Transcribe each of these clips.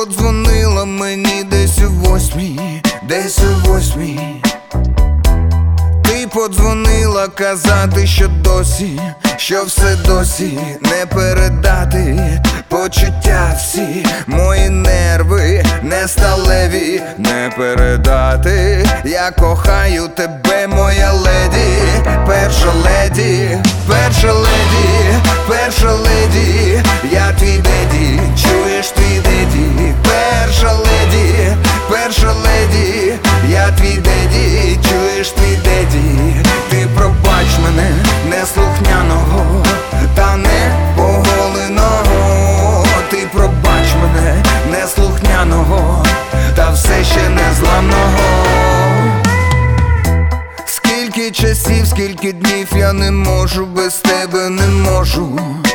подзвонила мені десь у 8, десь у 8. Ти подзвонила казати, що все досі не передати. Почуття всі, мої нерви не сталеві, не передати. Я кохаю тебе, моя леді, перша леді, перша леді, перша леді. Я твій деді, чуєш, твій деді, перша леді, перша леді. Я твій деді, чуєш, твій деді. Ти пробач мене, неслухняного та не поголеного. Ти пробач мене, неслухняного та все ще незламного. Скільки часів, скільки днів я не можу, без тебе не можу.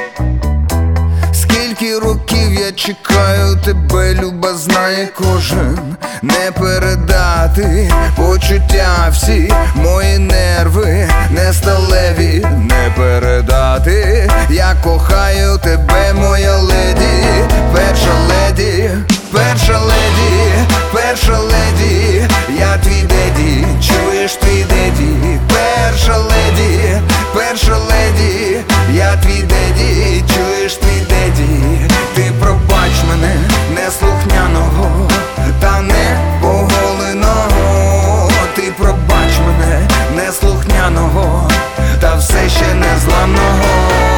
Скільки років я чекаю тебе, люба, знає кожен. Не передати почуття всі, мої нерви не сталеві, не передати. Я кохаю тебе, моя леді, перша леді, перша леді, перша леді. Я твій деді, чуєш, твій деді, перша леді, перша леді. Я твій деді, чуєш, твій деді. Ти пробач мене, неслухняного та не поголеного. Ти пробач мене, неслухняного та все ще незламного.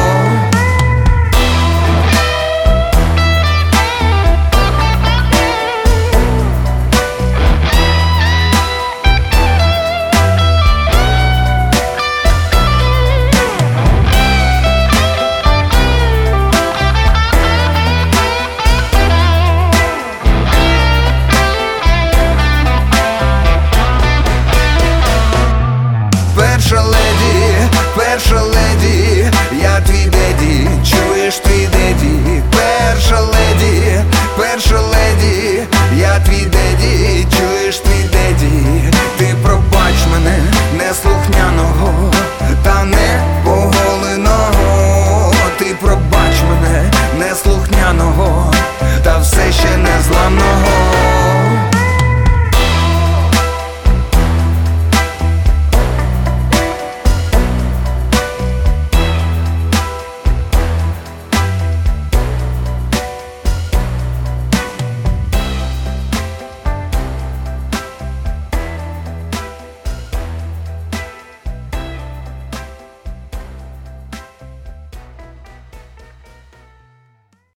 Перша леді, перша леді, я твій деді, чуєш, твій деді, перша леді, перша леді. Я твій деді, чуєш, твій деді. Ти пробач мене, неслухняного та не поголеного. Ти пробач мене, неслухняного та все ще незламного.